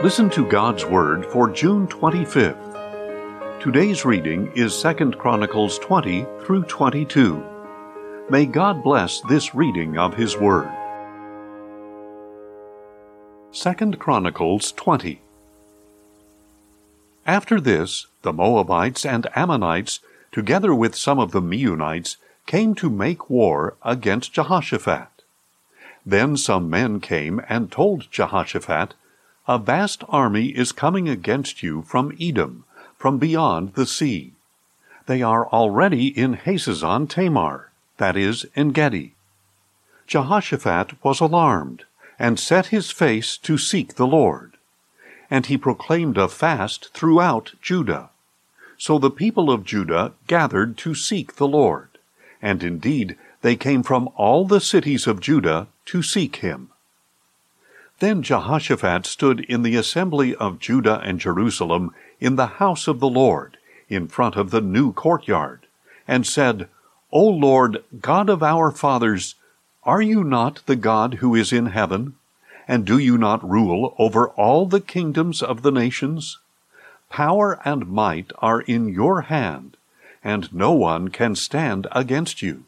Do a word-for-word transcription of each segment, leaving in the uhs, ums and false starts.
Listen to God's Word for June twenty-fifth. Today's reading is Second Chronicles twenty through twenty-two. May God bless this reading of His Word. Second Chronicles twenty. After this, the Moabites and Ammonites, together with some of the Meunites, came to make war against Jehoshaphat. Then some men came and told Jehoshaphat, "A vast army is coming against you from Edom, from beyond the sea. They are already in Hazazon Tamar, that is, En Gedi." Jehoshaphat was alarmed, and set his face to seek the Lord. And he proclaimed a fast throughout Judah. So the people of Judah gathered to seek the Lord, and indeed they came from all the cities of Judah to seek him. Then Jehoshaphat stood in the assembly of Judah and Jerusalem in the house of the Lord, in front of the new courtyard, and said, "O Lord, God of our fathers, are you not the God who is in heaven? And do you not rule over all the kingdoms of the nations? Power and might are in your hand, and no one can stand against you.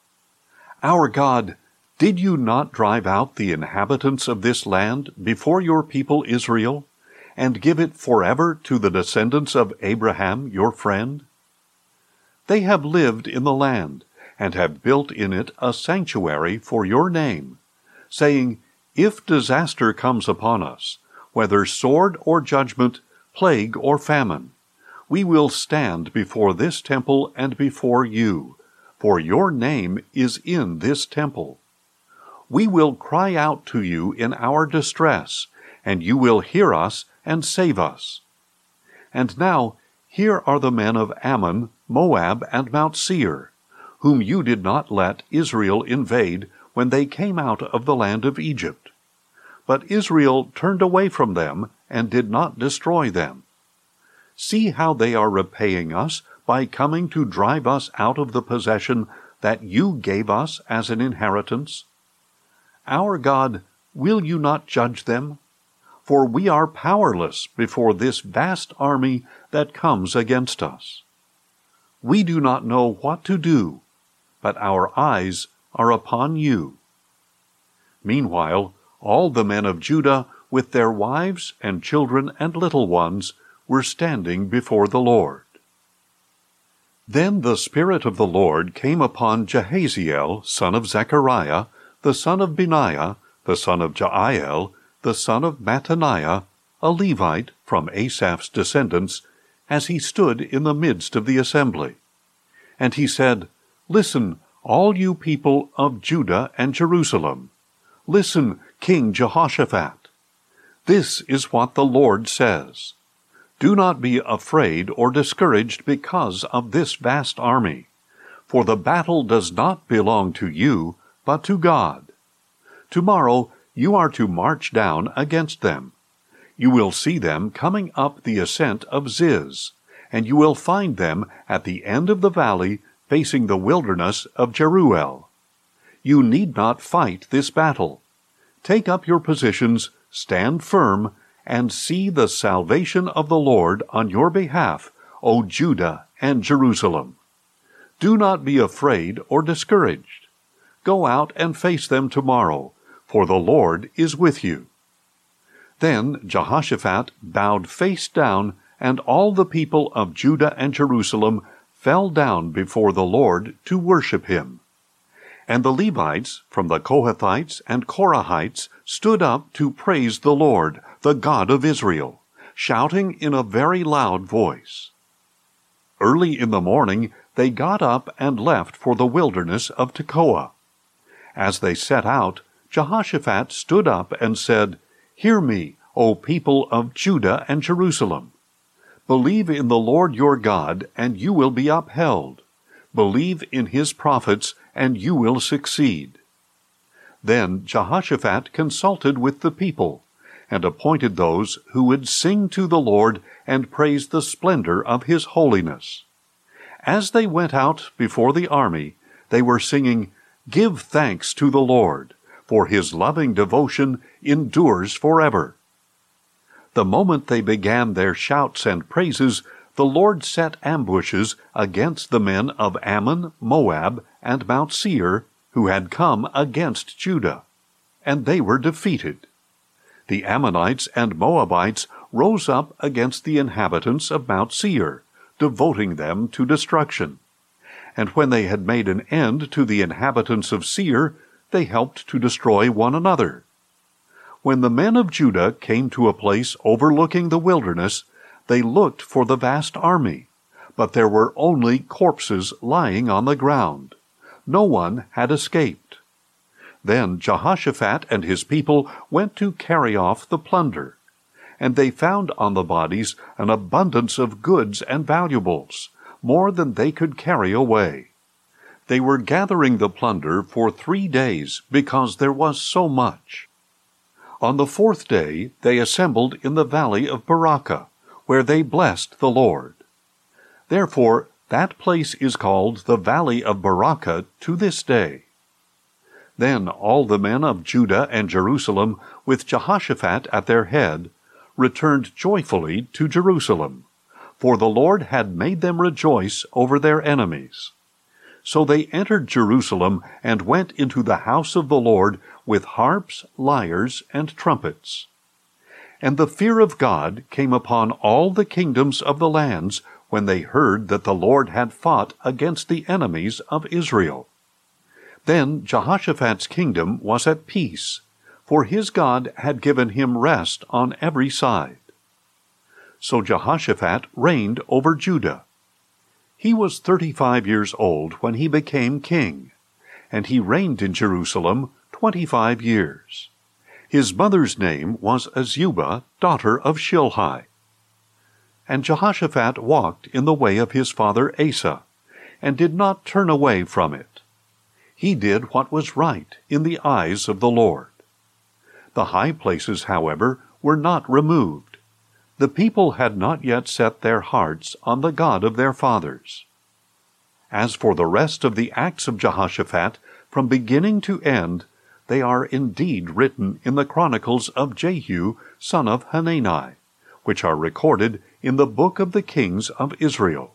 Our God, did you not drive out the inhabitants of this land before your people Israel, and give it forever to the descendants of Abraham your friend? They have lived in the land, and have built in it a sanctuary for your name, saying, 'If disaster comes upon us, whether sword or judgment, plague or famine, we will stand before this temple and before you, for your name is in this temple. We will cry out to you in our distress, and you will hear us and save us.' And now here are the men of Ammon, Moab, and Mount Seir, whom you did not let Israel invade when they came out of the land of Egypt. But Israel turned away from them and did not destroy them. See how they are repaying us by coming to drive us out of the possession that you gave us as an inheritance. Our God, will you not judge them? For we are powerless before this vast army that comes against us. We do not know what to do, but our eyes are upon you." Meanwhile, all the men of Judah, with their wives and children and little ones, were standing before the Lord. Then the Spirit of the Lord came upon Jahaziel, son of Zechariah, the son of Benaiah, the son of Jael, the son of Mattaniah, a Levite from Asaph's descendants, as he stood in the midst of the assembly. And he said, "Listen, all you people of Judah and Jerusalem. Listen, King Jehoshaphat. This is what the Lord says. Do not be afraid or discouraged because of this vast army, for the battle does not belong to you, but to God. Tomorrow you are to march down against them. You will see them coming up the ascent of Ziz, and you will find them at the end of the valley facing the wilderness of Jeruel. You need not fight this battle. Take up your positions, stand firm, and see the salvation of the Lord on your behalf, O Judah and Jerusalem. Do not be afraid or discouraged. Go out and face them tomorrow, for the Lord is with you." Then Jehoshaphat bowed face down, and all the people of Judah and Jerusalem fell down before the Lord to worship him. And the Levites from the Kohathites and Korahites stood up to praise the Lord, the God of Israel, shouting in a very loud voice. Early in the morning they got up and left for the wilderness of Tekoa. As they set out, Jehoshaphat stood up and said, "Hear me, O people of Judah and Jerusalem. Believe in the Lord your God, and you will be upheld. Believe in his prophets, and you will succeed." Then Jehoshaphat consulted with the people, and appointed those who would sing to the Lord and praise the splendor of his holiness. As they went out before the army, they were singing, "Give thanks to the Lord, for his loving devotion endures forever." The moment they began their shouts and praises, the Lord set ambushes against the men of Ammon, Moab, and Mount Seir, who had come against Judah, and they were defeated. The Ammonites and Moabites rose up against the inhabitants of Mount Seir, devoting them to destruction. And when they had made an end to the inhabitants of Seir, they helped to destroy one another. When the men of Judah came to a place overlooking the wilderness, they looked for the vast army, but there were only corpses lying on the ground. No one had escaped. Then Jehoshaphat and his people went to carry off the plunder, and they found on the bodies an abundance of goods and valuables, more than they could carry away. They were gathering the plunder for three days because there was so much. On the fourth day they assembled in the valley of Barakah, where they blessed the Lord. Therefore that place is called the Valley of Barakah to this day. Then all the men of Judah and Jerusalem, with Jehoshaphat at their head, returned joyfully to Jerusalem, for the Lord had made them rejoice over their enemies. So they entered Jerusalem and went into the house of the Lord with harps, lyres, and trumpets. And the fear of God came upon all the kingdoms of the lands when they heard that the Lord had fought against the enemies of Israel. Then Jehoshaphat's kingdom was at peace, for his God had given him rest on every side. So Jehoshaphat reigned over Judah. He was thirty-five years old when he became king, and he reigned in Jerusalem twenty-five years. His mother's name was Azubah, daughter of Shilhi. And Jehoshaphat walked in the way of his father Asa, and did not turn away from it. He did what was right in the eyes of the Lord. The high places, however, were not removed. The people had not yet set their hearts on the God of their fathers. As for the rest of the acts of Jehoshaphat, from beginning to end, they are indeed written in the chronicles of Jehu, son of Hanani, which are recorded in the book of the kings of Israel.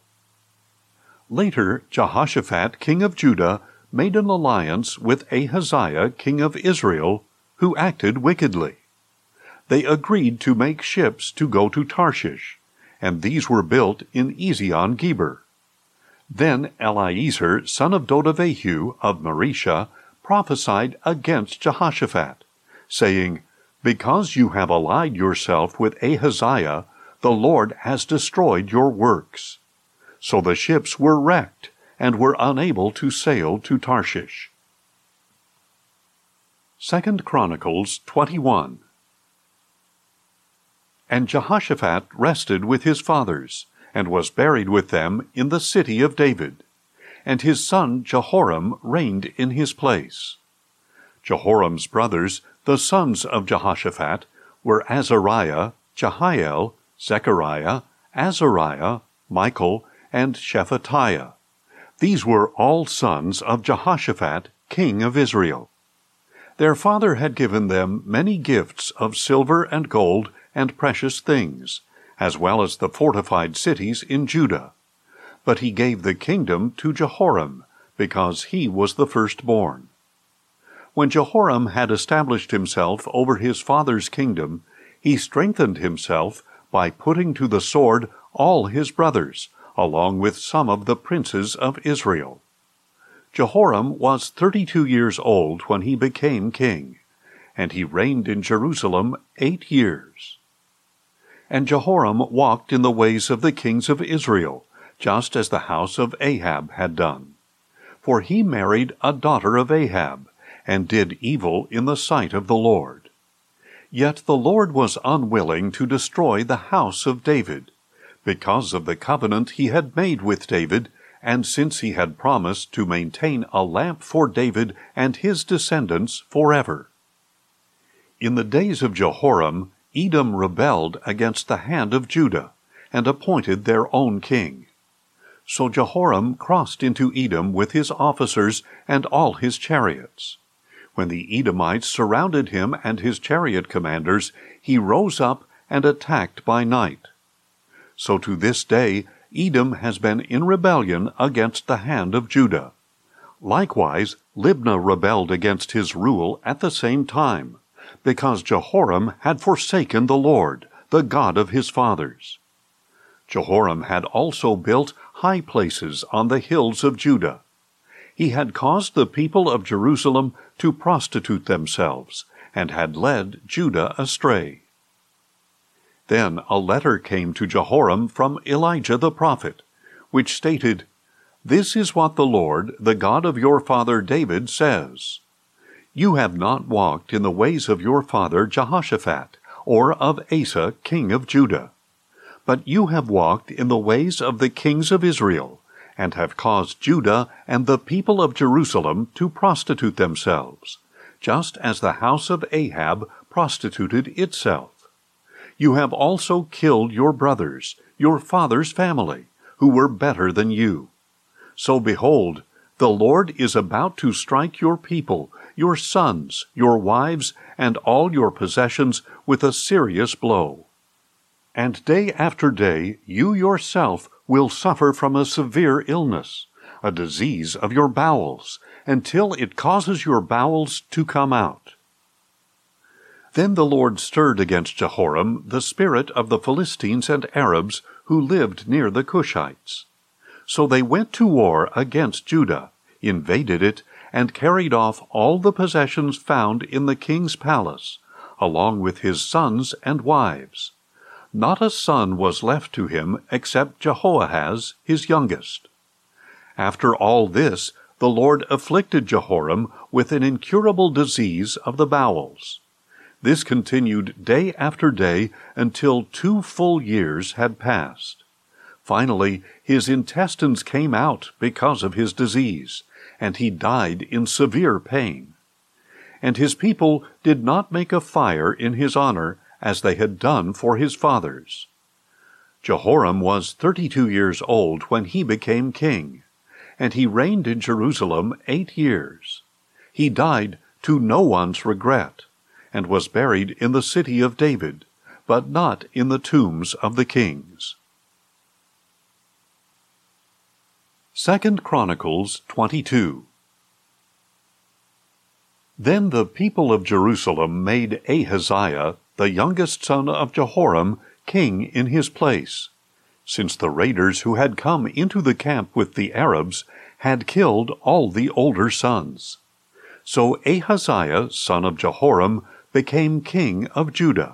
Later, Jehoshaphat, king of Judah, made an alliance with Ahaziah, king of Israel, who acted wickedly. They agreed to make ships to go to Tarshish, and these were built in Ezion-Geber. Then Eliezer, son of Dodavehu of Maresha, prophesied against Jehoshaphat, saying, Because you have allied yourself with Ahaziah, the Lord has destroyed your works. So the ships were wrecked, and were unable to sail to Tarshish. Second Chronicles twenty-one. And Jehoshaphat rested with his fathers, and was buried with them in the city of David. And his son Jehoram reigned in his place. Jehoram's brothers, the sons of Jehoshaphat, were Azariah, Jehiel, Zechariah, Azariah, Michael, and Shephatiah. These were all sons of Jehoshaphat, king of Israel. Their father had given them many gifts of silver and gold and precious things, as well as the fortified cities in Judah. But he gave the kingdom to Jehoram, because he was the firstborn. When Jehoram had established himself over his father's kingdom, he strengthened himself by putting to the sword all his brothers, along with some of the princes of Israel. Jehoram was thirty-two years old when he became king, and he reigned in Jerusalem eight years. And Jehoram walked in the ways of the kings of Israel, just as the house of Ahab had done. For he married a daughter of Ahab, and did evil in the sight of the Lord. Yet the Lord was unwilling to destroy the house of David, because of the covenant he had made with David, and since he had promised to maintain a lamp for David and his descendants forever. In the days of Jehoram, Edom rebelled against the hand of Judah, and appointed their own king. So Jehoram crossed into Edom with his officers and all his chariots. When the Edomites surrounded him and his chariot commanders, he rose up and attacked by night. So to this day Edom has been in rebellion against the hand of Judah. Likewise, Libnah rebelled against his rule at the same time, because Jehoram had forsaken the Lord, the God of his fathers. Jehoram had also built high places on the hills of Judah. He had caused the people of Jerusalem to prostitute themselves, and had led Judah astray. Then a letter came to Jehoram from Elijah the prophet, which stated, "This is what the Lord, the God of your father David, says. You have not walked in the ways of your father Jehoshaphat, or of Asa king of Judah. But you have walked in the ways of the kings of Israel, and have caused Judah and the people of Jerusalem to prostitute themselves, just as the house of Ahab prostituted itself. You have also killed your brothers, your father's family, who were better than you. So behold, the Lord is about to strike your people, your sons, your wives, and all your possessions with a serious blow. And day after day you yourself will suffer from a severe illness, a disease of your bowels, until it causes your bowels to come out." Then the Lord stirred against Jehoram the spirit of the Philistines and Arabs who lived near the Cushites. So they went to war against Judah, invaded it, and carried off all the possessions found in the king's palace, along with his sons and wives. Not a son was left to him except Jehoahaz, his youngest. After all this, the Lord afflicted Jehoram with an incurable disease of the bowels. This continued day after day until two full years had passed. Finally, his intestines came out because of his disease, and he died in severe pain. And his people did not make a fire in his honor, as they had done for his fathers. Jehoram was thirty-two years old when he became king, and he reigned in Jerusalem eight years. He died to no one's regret, and was buried in the city of David, but not in the tombs of the kings. Second Chronicles twenty-two. Then the people of Jerusalem made Ahaziah, the youngest son of Jehoram, king in his place, since the raiders who had come into the camp with the Arabs had killed all the older sons. So Ahaziah, son of Jehoram, became king of Judah.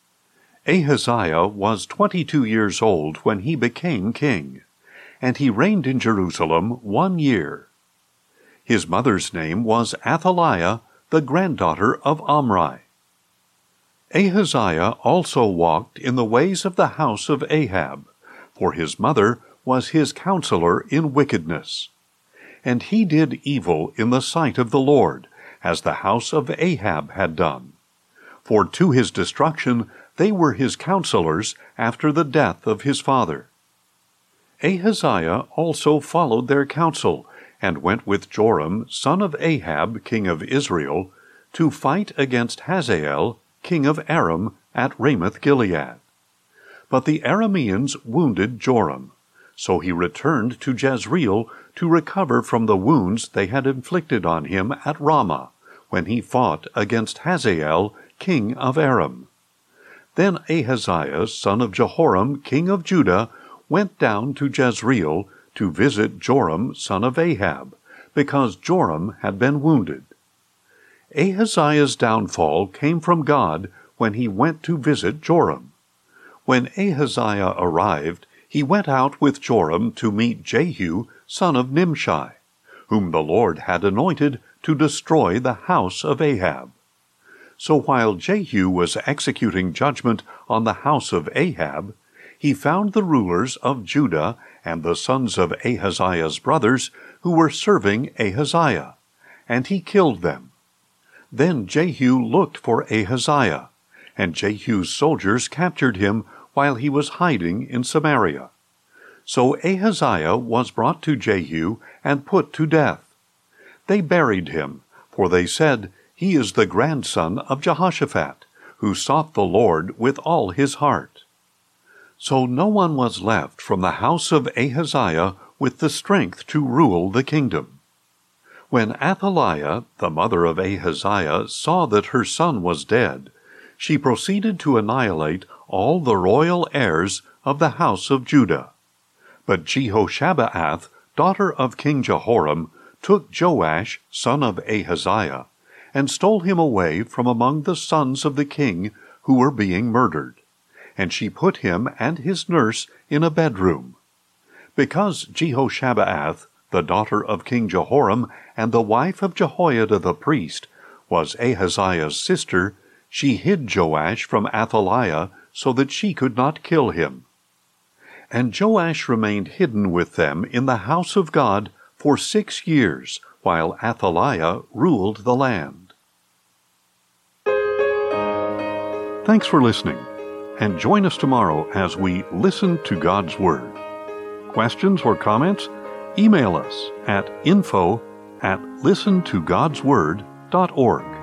Ahaziah was twenty-two years old when he became king, and he reigned in Jerusalem one year. His mother's name was Athaliah, the granddaughter of Omri. Ahaziah also walked in the ways of the house of Ahab, for his mother was his counselor in wickedness. And he did evil in the sight of the Lord, as the house of Ahab had done. For to his destruction they were his counselors after the death of his father. Ahaziah also followed their counsel, and went with Joram, son of Ahab, king of Israel, to fight against Hazael, king of Aram, at Ramoth-Gilead. But the Arameans wounded Joram, so he returned to Jezreel to recover from the wounds they had inflicted on him at Ramah, when he fought against Hazael, king of Aram. Then Ahaziah, son of Jehoram, king of Judah, went down to Jezreel to visit Joram, son of Ahab, because Joram had been wounded. Ahaziah's downfall came from God when he went to visit Joram. When Ahaziah arrived, he went out with Joram to meet Jehu, son of Nimshi, whom the Lord had anointed to destroy the house of Ahab. So while Jehu was executing judgment on the house of Ahab, he found the rulers of Judah and the sons of Ahaziah's brothers who were serving Ahaziah, and he killed them. Then Jehu looked for Ahaziah, and Jehu's soldiers captured him while he was hiding in Samaria. So Ahaziah was brought to Jehu and put to death. They buried him, for they said, "He is the grandson of Jehoshaphat, who sought the Lord with all his heart. So no one was left from the house of Ahaziah with the strength to rule the kingdom. When Athaliah, the mother of Ahaziah, saw that her son was dead, she proceeded to annihilate all the royal heirs of the house of Judah. But Jehoshabeath, daughter of King Jehoram, took Joash, son of Ahaziah, and stole him away from among the sons of the king who were being murdered. And she put him and his nurse in a bedroom. Because Jehoshabeath, the daughter of King Jehoram, and the wife of Jehoiada the priest, was Ahaziah's sister, she hid Joash from Athaliah so that she could not kill him. And Joash remained hidden with them in the house of God for six years, while Athaliah ruled the land. Thanks for listening, and join us tomorrow as we listen to God's Word. Questions or comments? Email us at info at listen to gods word dot org.